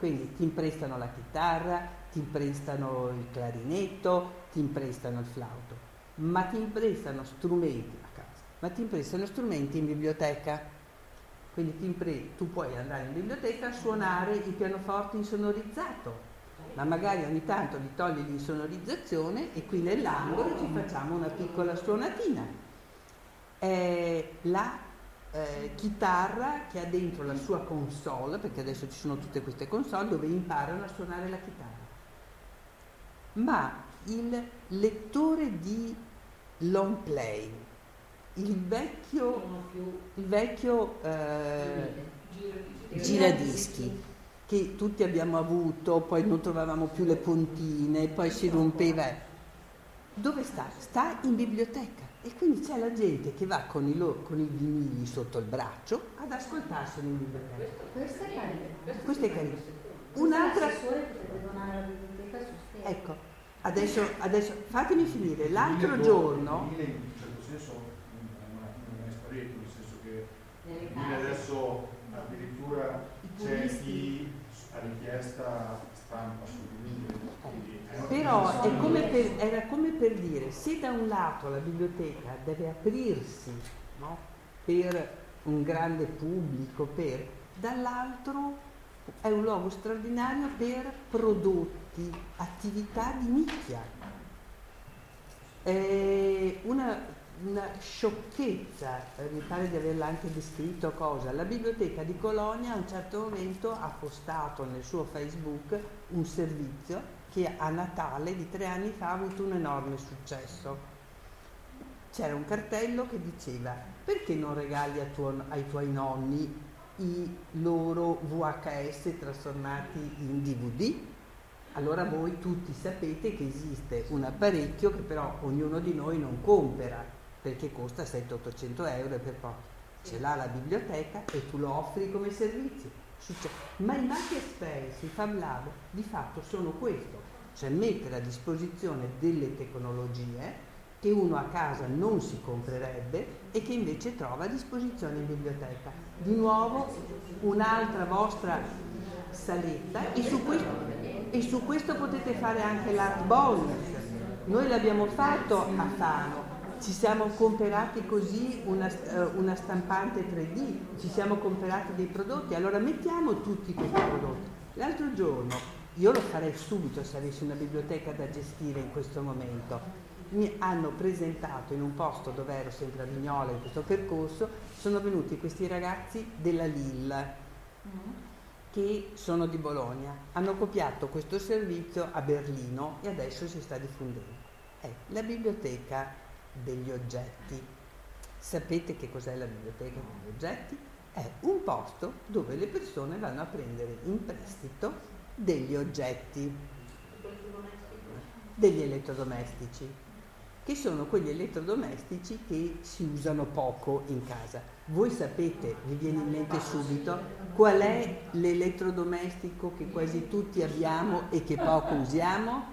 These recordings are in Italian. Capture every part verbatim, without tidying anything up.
Quindi ti imprestano la chitarra, ti imprestano il clarinetto, ti imprestano il flauto, ma ti imprestano strumenti a casa, ma ti imprestano strumenti in biblioteca. Quindi ti impre- tu puoi andare in biblioteca a suonare il pianoforte insonorizzato, ma magari ogni tanto gli togli l'insonorizzazione e qui nell'angolo ci facciamo una piccola suonatina. Eh, la eh, chitarra che ha dentro la sua console, perché adesso ci sono tutte queste console dove imparano a suonare la chitarra, ma il lettore di long play, il vecchio, il vecchio eh, giradischi che tutti abbiamo avuto, poi non trovavamo più le puntine, poi si rompeva. Dove sta? Sta in biblioteca. E quindi c'è la gente che va con i, lo, con i vinili sotto il braccio ad ascoltarseli in biblioteca. Questo è carino. Questo è carino. Un'altra... Ecco. Ecco, adesso, adesso fatemi finire. L'altro giorno... Il vinile in un certo senso non è sparito, nel senso che il vinile adesso addirittura c'è chi a richiesta stampa sul vinile. Però è come per, era come per dire, se da un lato la biblioteca deve aprirsi, no, per un grande pubblico, per, dall'altro è un luogo straordinario per prodotti, attività di nicchia. È una, una sciocchezza, mi pare di averla anche descritto cosa, la biblioteca di Colonia a un certo momento ha postato nel suo Facebook un servizio che a Natale di tre anni fa ha avuto un enorme successo. C'era un cartello che diceva: perché non regali a tuo, ai tuoi nonni i loro V H S trasformati in D V D? Allora voi tutti sapete che esiste un apparecchio che però ognuno di noi non compra perché costa settecento ottocento euro e per poco. Ce l'ha la biblioteca e tu lo offri come servizio. Ma i Makerspace, i Fab Lab, di fatto sono questo, cioè mettere a disposizione delle tecnologie che uno a casa non si comprerebbe e che invece trova a disposizione in biblioteca. Di nuovo un'altra vostra saletta e su questo, e su questo potete fare anche l'art bonus. Noi l'abbiamo fatto a Fano. Ci siamo comprati così una, una stampante tre D, ci siamo comprati dei prodotti, allora mettiamo tutti questi prodotti. L'altro giorno, io lo farei subito se avessi una biblioteca da gestire in questo momento, mi hanno presentato in un posto dove ero sempre a Vignola in questo percorso, sono venuti questi ragazzi della Lille, che sono di Bologna, hanno copiato questo servizio a Berlino e adesso si sta diffondendo. È la biblioteca degli oggetti. Sapete che cos'è la biblioteca degli oggetti? È un posto dove le persone vanno a prendere in prestito degli oggetti, degli elettrodomestici, che sono quegli elettrodomestici che si usano poco in casa. Voi sapete, vi viene in mente subito, qual è l'elettrodomestico che quasi tutti abbiamo e che poco usiamo?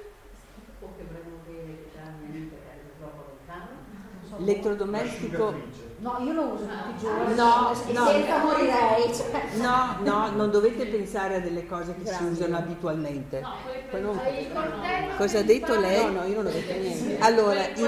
L'elettrodomestico... No, io lo uso tutti i giorni, no, e no, senza morirei. Cioè. No, no, non dovete pensare a delle cose che Grazie. si usano abitualmente. No, Quello... non... Cosa ha detto lei? No, no, io non ho detto niente. Allora, in...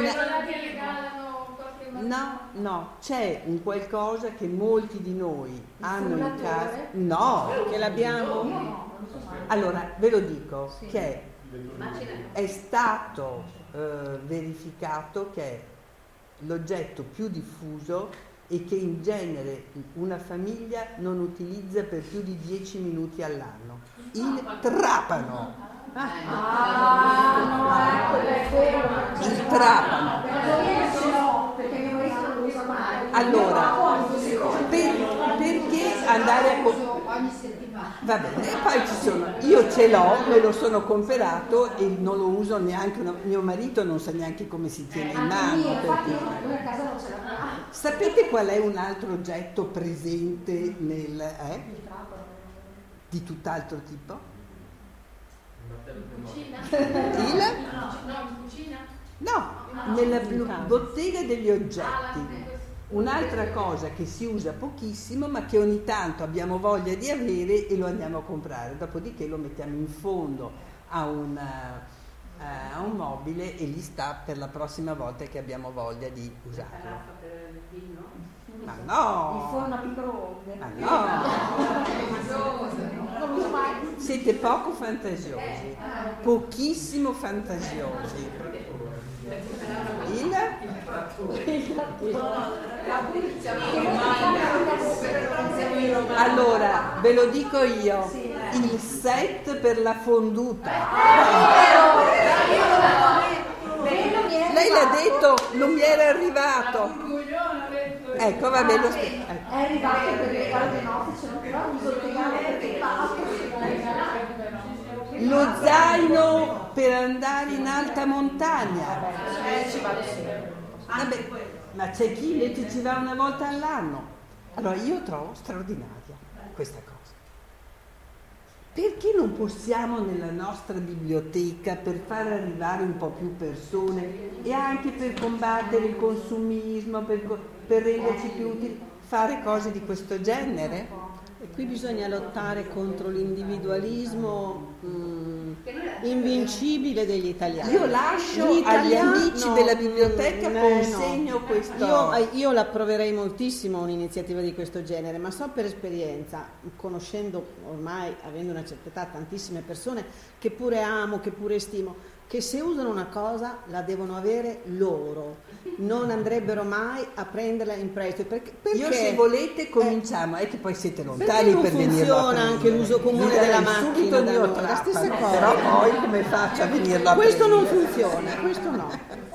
in... no, no, c'è un qualcosa che molti di noi Il hanno in casa. No, che l'abbiamo. No, allora, ve lo dico, sì. che è stato eh, verificato che è l'oggetto più diffuso e che in genere una famiglia non utilizza per più di dieci minuti all'anno. Il trapano. Ah, no, ecco, è vero. Il trapano. No, perché mio marito non lo usa mai. Allora, per, perché andare a... Co- ogni settimana. Va bene, e poi ci sono, io ce l'ho, me lo sono comprato e non lo uso neanche, una, mio marito non sa neanche come si tiene in mano. Io, infatti, Perché... noi a casa non ce l'abbiamo. Sapete qual è un altro oggetto presente nel... Eh? Di tutt'altro tipo? Cucina? Il? No, in cucina? No, nella bottega degli oggetti. Un'altra cosa che si usa pochissimo ma che ogni tanto abbiamo voglia di avere e lo andiamo a comprare, dopodiché lo mettiamo in fondo a un, uh, a un mobile e lì sta per la prossima volta che abbiamo voglia di usarlo. Ma no! Il forno a microonde. Ma no! Non lo so mai. Siete poco fantasiosi, pochissimo fantasiosi. Il? Allora, ve lo dico io, il set per la fonduta. Lei l'ha detto, non mi era arrivato. Ecco, va bene, lo st- ecco. È arrivato per le regalo di notte, se non però uso il regalo perché Lo zaino per andare in alta montagna. Vabbè, ma c'è chi invece ci va una volta all'anno. Allora io trovo straordinaria questa cosa. Perché non possiamo nella nostra biblioteca, per far arrivare un po' più persone e anche per combattere il consumismo, per, per renderci più utili, fare cose di questo genere? E qui bisogna lottare contro l'individualismo mh, invincibile degli italiani. Io lascio Gli agli italiani- amici no, della biblioteca, mm, eh, consegno no. questo. Io, eh, io l'approverei moltissimo un'iniziativa di questo genere, ma so per esperienza, conoscendo ormai, avendo una certa età, tantissime persone che pure amo, che pure stimo, che se usano una cosa la devono avere loro, non andrebbero mai a prenderla in prestito. Perché, perché Io se volete cominciamo, è che poi siete perché lontani non per venire a funziona prendere. anche l'uso comune Vi della darei subito macchina il da mio noi, la trapano, stessa cosa. però poi come faccio a venirlo a Questo non prendere? funziona, questo no.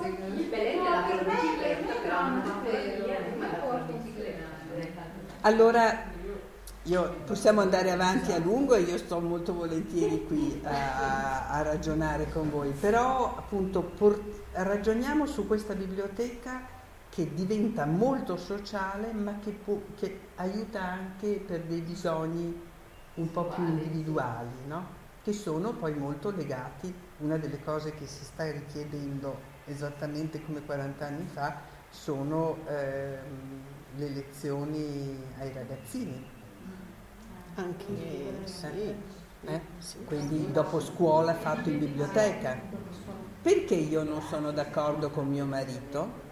Allora, io, possiamo andare avanti a lungo e io sto molto volentieri qui a, a ragionare con voi, però appunto por, ragioniamo su questa biblioteca che diventa molto sociale ma che, può, che aiuta anche per dei bisogni un po' più individuali, no? Che sono poi molto legati, una delle cose che si sta richiedendo esattamente come quaranta anni fa sono ehm, le lezioni ai ragazzini. Anche sì. Eh? Quindi dopo scuola fatto in biblioteca. Perché io non sono d'accordo con mio marito?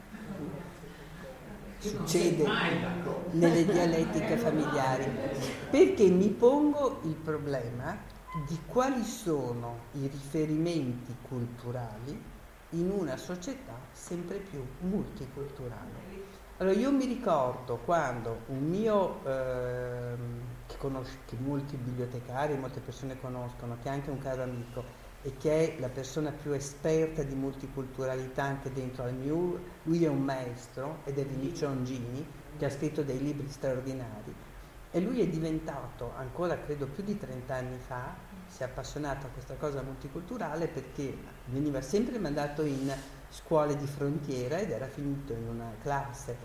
Succede nelle dialettiche familiari. Perché mi pongo il problema di quali sono i riferimenti culturali in una società sempre più multiculturale. Allora io mi ricordo quando un mio, ehm, che, conosce, che molti bibliotecari, molte persone conoscono, che è anche un caro amico e che è la persona più esperta di multiculturalità anche dentro al M I U, lui è un maestro ed è Vinicio Ongini, che ha scritto dei libri straordinari e lui è diventato, ancora credo più di trenta anni fa, si è appassionato a questa cosa multiculturale perché veniva sempre mandato in scuole di frontiera ed era finito in una classe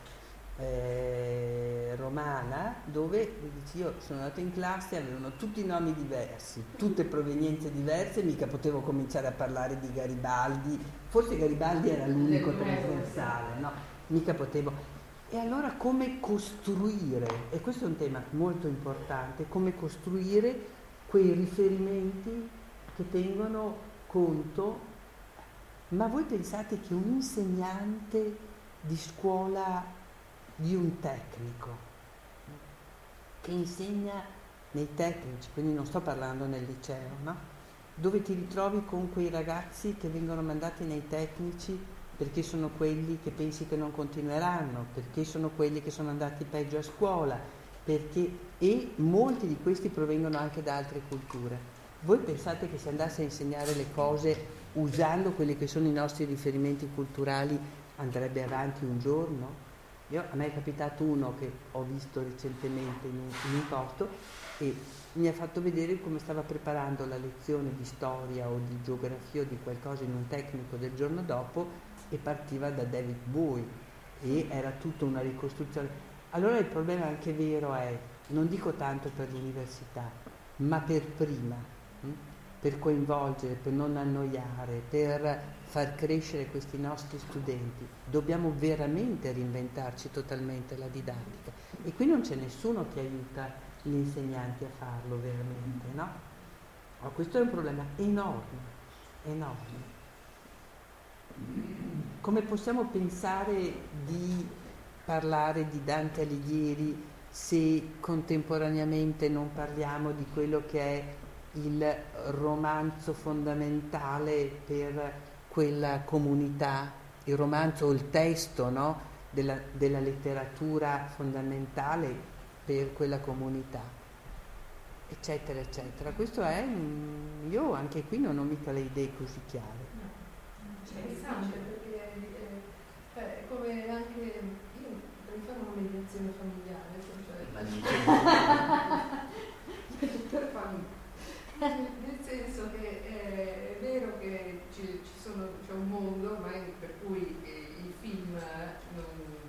eh, romana dove dice, io sono andato in classe, avevano tutti nomi diversi, tutte provenienze diverse, mica potevo cominciare a parlare di Garibaldi, forse Garibaldi era l'unico trasversale, no? Mica potevo. E allora come costruire, e questo è un tema molto importante, come costruire quei riferimenti che tengono conto. Ma voi pensate che un insegnante di scuola di un tecnico che insegna nei tecnici, quindi non sto parlando nel liceo, no? Dove ti ritrovi con quei ragazzi che vengono mandati nei tecnici perché sono quelli che pensi che non continueranno, perché sono quelli che sono andati peggio a scuola, perché e molti di questi provengono anche da altre culture. Voi pensate che se andasse a insegnare le cose usando quelli che sono i nostri riferimenti culturali andrebbe avanti un giorno? Io, a me è capitato uno che ho visto recentemente in un, in un posto e mi ha fatto vedere come stava preparando la lezione di storia o di geografia o di qualcosa in un tecnico del giorno dopo e partiva da David Bowie e era tutta una ricostruzione. Allora il problema anche vero è, non dico tanto per l'università, ma per prima, hm? per coinvolgere, per non annoiare, per far crescere questi nostri studenti, dobbiamo veramente reinventarci totalmente la didattica. E qui non c'è nessuno che aiuta gli insegnanti a farlo veramente, no? Ma questo è un problema enorme, enorme. Come possiamo pensare di parlare di Dante Alighieri se contemporaneamente non parliamo di quello che è il romanzo fondamentale per quella comunità, il romanzo o il testo, no? della, della letteratura fondamentale per quella comunità, eccetera, eccetera. Questo è, io anche qui non ho mica le idee così chiare. Interessante, perché eh, cioè, come anche io potrei fare una mediazione familiare, cioè, nel senso che eh, è vero che ci, ci sono, c'è un mondo ormai per cui eh, il film non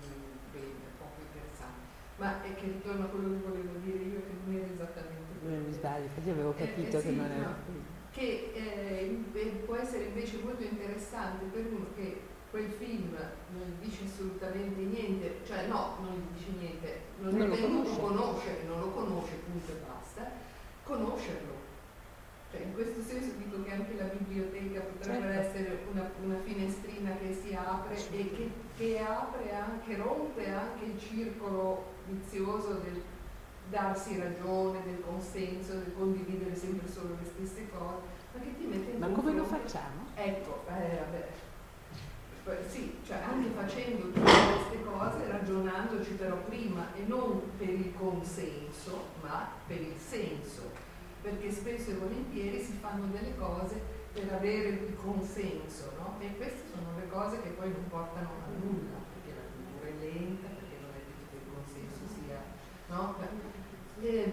è poco interessante, ma è che ritorno a quello che volevo dire io, che non era esattamente quello. Mi sbaglio, infatti avevo capito eh, eh, che sì, non era no. Che eh, può essere invece molto interessante per uno che quel film non gli dice assolutamente niente, cioè no, non gli dice niente, non, non è venuto a conoscere, non lo conosce, punto e basta, conoscerlo. Cioè, in questo senso dico che anche la biblioteca potrebbe certo. essere una, una finestrina che si apre e che, che apre anche, rompe anche il circolo vizioso del darsi ragione, del consenso, del condividere sempre solo le stesse cose, ma che ti mette in Ma come lo facciamo? Ecco, eh, vabbè. Sì, cioè anche facendo tutte queste cose, ragionandoci però prima e non per il consenso, ma per il senso, perché spesso e volentieri si fanno delle cose per avere il consenso, no? E queste sono le cose che poi non portano a nulla, perché la cultura è lenta, perché non è detto che il consenso sia, no? Eh,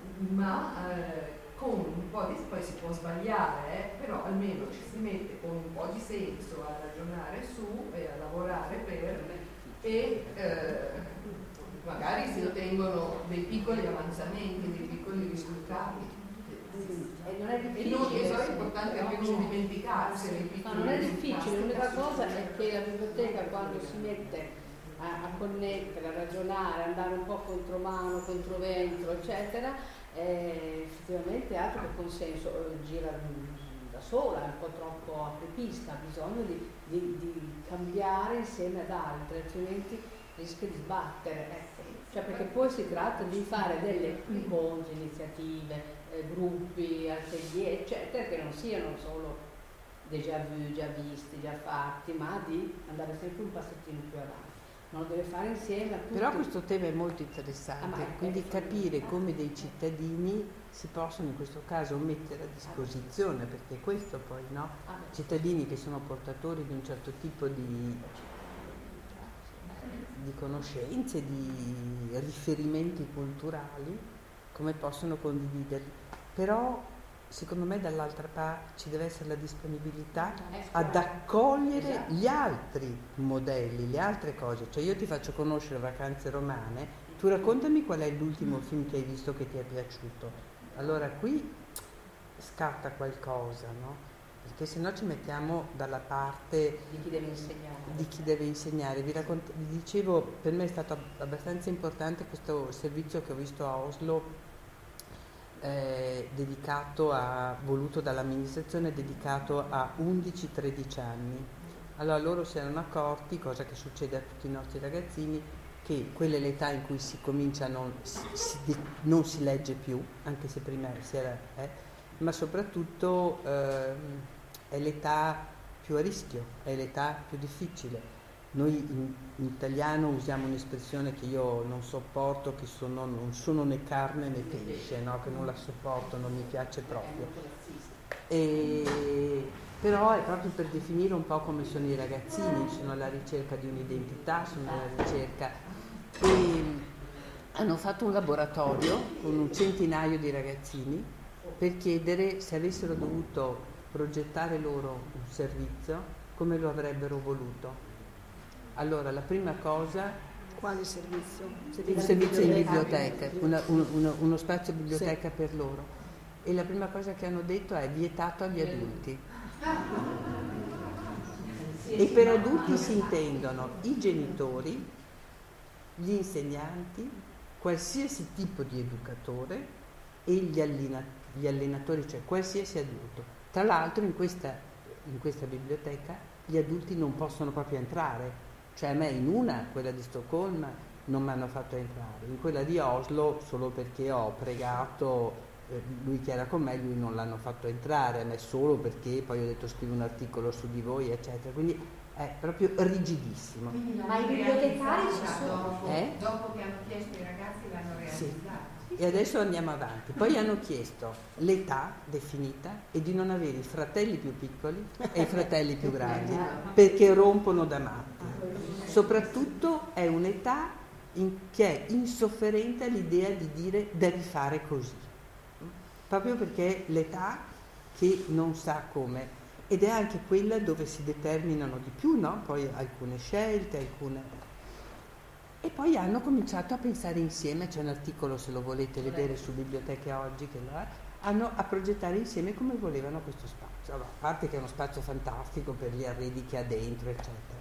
ma eh, con un po' di, poi si può sbagliare, eh, però almeno ci si mette con un po' di senso a ragionare su e a lavorare per e eh, magari si ottengono dei piccoli avanzamenti, dei piccoli risultati. E non è difficile. E non, e so, è importante anche non dimenticarsi dei piccoli risultati. Non è difficile, l'unica cosa è che la biblioteca quando si mette a, a connettere, a ragionare, a andare un po' contro mano, contro ventro, eccetera, eh, effettivamente altro che consenso, eh, gira da sola, è un po' troppo apripista, ha bisogno di, di, di cambiare insieme ad altri, altrimenti rischia di sbattere. Ecco. Cioè, perché poi si tratta di fare delle incontri, iniziative, eh, gruppi, atelier, eccetera, che non siano solo déjà vu, già visti, già fatti, ma di andare sempre un passettino più avanti. Non lo deve fare insieme a tutti. Però questo tema è molto interessante, ah, quindi capire come dei cittadini si possono in questo caso mettere a disposizione, perché questo poi, no? Cittadini che sono portatori di un certo tipo di, di conoscenze, di riferimenti culturali, come possono condividerli. Però secondo me dall'altra parte ci deve essere la disponibilità ad accogliere esatto. gli altri modelli, le altre cose. Cioè io ti faccio conoscere Vacanze Romane, tu raccontami qual è l'ultimo film che hai visto che ti è piaciuto. Allora qui scatta qualcosa, no? Perché se no ci mettiamo dalla parte di chi deve insegnare. Di chi deve insegnare. Vi, raccont- vi dicevo, per me è stato abbastanza importante questo servizio che ho visto a Oslo, Eh, dedicato a, voluto dall'amministrazione, dedicato a undici tredici anni. Allora loro si erano accorti, cosa che succede a tutti i nostri ragazzini, che quella è l'età in cui si comincia a non si, si, non si legge più, anche se prima si era, eh, ma soprattutto eh, è l'età più a rischio, è l'età più difficile. Noi in, in italiano usiamo un'espressione che io non sopporto, che sono, non sono né carne né pesce, no? Che non la sopporto, non mi piace proprio. E, però è proprio per definire un po' come sono i ragazzini, sono alla ricerca di un'identità, sono alla ricerca. E hanno fatto un laboratorio con un centinaio di ragazzini per chiedere se avessero dovuto progettare loro un servizio, come lo avrebbero voluto. Allora, la prima cosa... Quale servizio? Un servizio in biblioteca, una, un, uno, uno spazio biblioteca sì. per loro. e la prima cosa che hanno detto è vietato agli adulti. E per adulti si intendono i genitori, gli insegnanti, qualsiasi tipo di educatore e gli, allena, gli allenatori, cioè qualsiasi adulto. Tra l'altro in questa, in questa biblioteca gli adulti non possono proprio entrare, cioè a me in una, quella di Stoccolma, non mi hanno fatto entrare, in quella di Oslo solo perché ho pregato eh, lui che era con me, lui non l'hanno fatto entrare, a me solo perché poi ho detto scrivo un articolo su di voi eccetera, quindi è proprio rigidissimo. Ma i bibliotecari ci sono? Eh? Dopo che hanno chiesto i ragazzi l'hanno realizzato. Sì. E adesso andiamo avanti. Poi hanno chiesto l'età definita e di non avere i fratelli più piccoli e i fratelli più grandi, perché rompono da matti. Soprattutto è un'età in, che è insofferente all'idea di dire devi fare così, proprio perché è l'età che non sa come, ed è anche quella dove si determinano di più, no? Poi alcune scelte, alcune... E poi hanno cominciato a pensare insieme, c'è un articolo se lo volete vedere su Biblioteche Oggi, che lo è, hanno a progettare insieme come volevano questo spazio. Allora, a parte che è uno spazio fantastico per gli arredi che ha dentro, eccetera.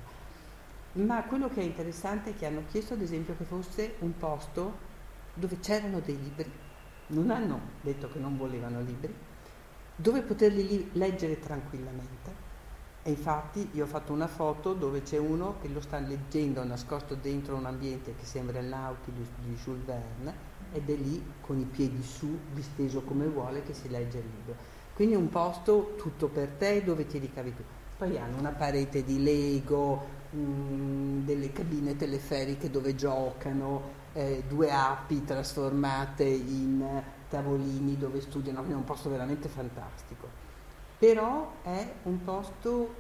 Ma quello che è interessante è che hanno chiesto ad esempio che fosse un posto dove c'erano dei libri, non hanno detto che non volevano libri, dove poterli li- leggere tranquillamente. E infatti io ho fatto una foto dove c'è uno che lo sta leggendo nascosto dentro un ambiente che sembra il Nautilus di Jules Verne ed è lì con i piedi su, disteso come vuole, che si legge il libro. Quindi un posto tutto per te dove ti ricavi tu. Poi hanno una parete di Lego, mh, delle cabine teleferiche dove giocano, eh, due api trasformate in tavolini dove studiano, quindi è un posto veramente fantastico. Però è un posto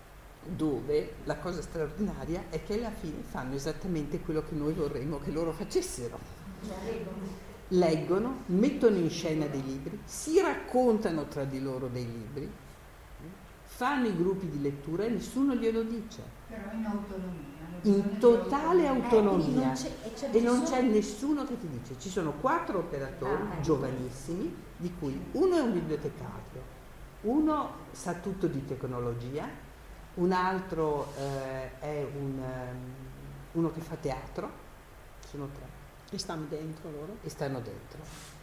dove la cosa straordinaria è che alla fine fanno esattamente quello che noi vorremmo che loro facessero. Leggono, mettono in scena dei libri, si raccontano tra di loro dei libri, fanno i gruppi di lettura e nessuno glielo dice. Però in autonomia. In totale autonomia. Eh, non c'è, e, c'è e non nessuno... c'è nessuno che ti dice. Ci sono quattro operatori ah, giovanissimi, di cui uno è un bibliotecario, uno sa tutto di tecnologia, un altro eh, è un, um, uno che fa teatro, sono tre. E stanno dentro loro? E stanno dentro.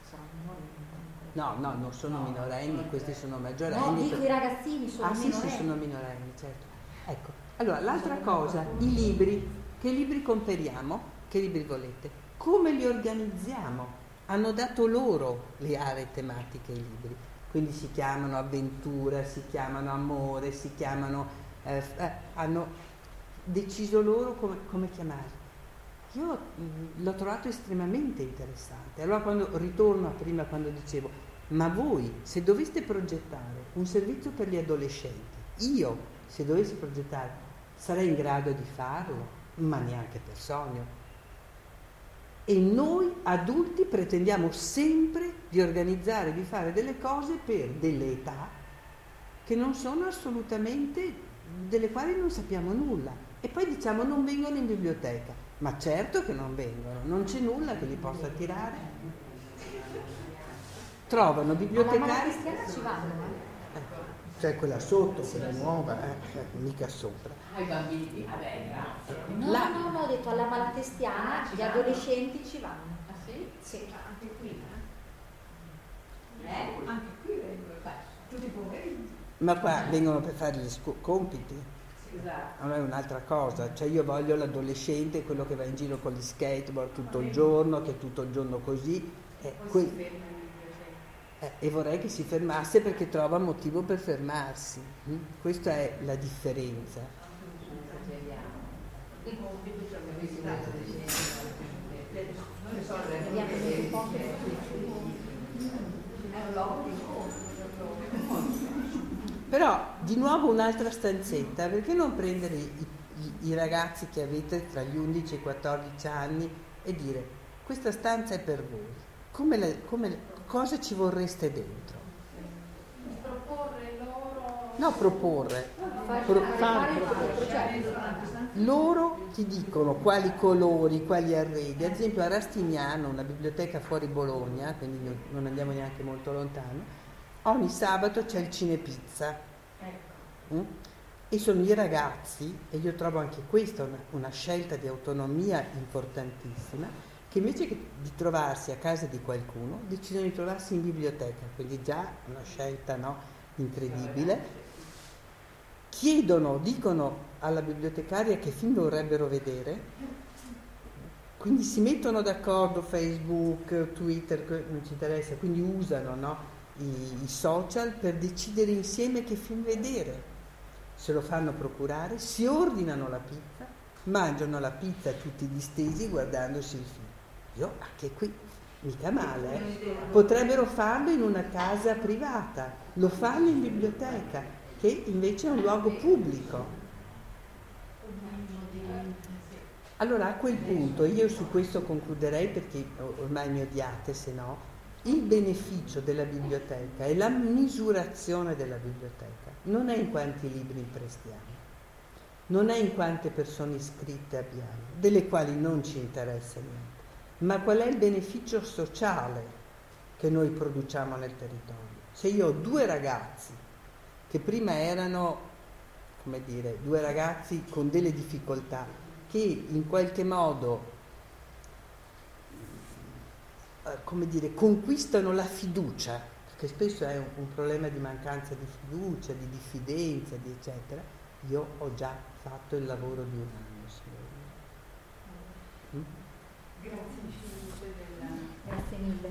No, no, non sono minorenni, questi sono maggiorenni. No, dico per... i ragazzini sono ah, minorenni. Ah sì, sì, sono minorenni, certo. Ecco, allora l'altra cosa, i libri. Che libri comperiamo? Che libri volete? Come li organizziamo? Hanno dato loro le aree tematiche ai libri. Quindi si chiamano avventura, si chiamano amore, si chiamano... Eh, eh, hanno deciso loro come, come chiamarli. Io mh, l'ho trovato estremamente interessante. Allora quando ritorno a prima quando dicevo, ma voi se doveste progettare un servizio per gli adolescenti, io se dovessi progettare sarei in grado di farlo, ma neanche per sogno. E noi adulti pretendiamo sempre di organizzare, di fare delle cose per delle età che non sono assolutamente, delle quali non sappiamo nulla. E poi diciamo non vengono in biblioteca. Ma certo che non vengono, non c'è nulla che li possa attirare. Trovano bibliotecari. Ma la cristiana ci vanno, eh? Cioè quella sotto, quella nuova, eh, eh, mica sopra. Ai bambini, vabbè, grazie. No, La... no, no, ho detto alla Malatestiana, gli adolescenti ci vanno. Ah sì? Sì. Anche qui, eh? Eh? Anche qui vengono, tutti i pomeriggi. Ma qua vengono per fare gli scu- compiti. Esatto. Non è un'altra cosa, cioè io voglio l'adolescente, quello che va in giro con gli skateboard tutto il giorno, che è tutto il giorno così, eh, que- eh, e vorrei che si fermasse perché trova motivo per fermarsi. Mm? Questa è la differenza. Però di nuovo un'altra stanzetta, perché non prendere i, i, i ragazzi che avete tra gli undici e i quattordici anni e dire questa stanza è per voi, come le, come le, cosa ci vorreste dentro? Proporre loro... No, proporre. Fare, Pro- fare, fare fare, proporre. progetto. loro ti dicono quali colori, quali arredi. Ad esempio a Rastignano, una biblioteca fuori Bologna, quindi non andiamo neanche molto lontano, ogni sabato c'è il cinepizza. Mm? E sono i ragazzi, e io trovo anche questa una, una scelta di autonomia importantissima, che invece che di trovarsi a casa di qualcuno decidono di trovarsi in biblioteca, quindi già una scelta, no, incredibile. Chiedono, dicono alla bibliotecaria che film vorrebbero vedere, quindi si mettono d'accordo, Facebook, Twitter, non ci interessa, quindi usano, no, i, i social per decidere insieme che film vedere. Se lo fanno procurare, si ordinano la pizza, mangiano la pizza tutti distesi guardandosi il film. Io anche qui, mica male, eh? Potrebbero farlo in una casa privata, lo fanno in biblioteca, che invece è un luogo pubblico. Allora a quel punto, io su questo concluderei perché ormai mi odiate, se no, il beneficio della biblioteca e la misurazione della biblioteca non è in quanti libri imprestiamo, non è in quante persone iscritte abbiamo, delle quali non ci interessa niente, ma qual è il beneficio sociale che noi produciamo nel territorio. Se io ho due ragazzi che prima erano, come dire, due ragazzi con delle difficoltà, che in qualche modo come dire, conquistano la fiducia, perché spesso è un, un problema di mancanza di fiducia, di diffidenza, di eccetera. Io ho già fatto il lavoro di un anno, signori. Mm? Grazie, grazie mille.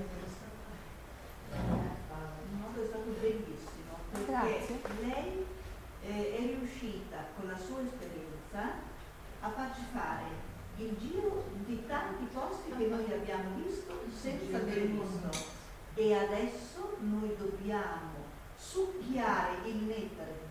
No, è stato bellissimo, perché Grazie. lei eh, è riuscita con la sua esperienza a farci fare il giro di tanti posti che noi abbiamo visto senza aver visto, e adesso noi dobbiamo succhiare il nettare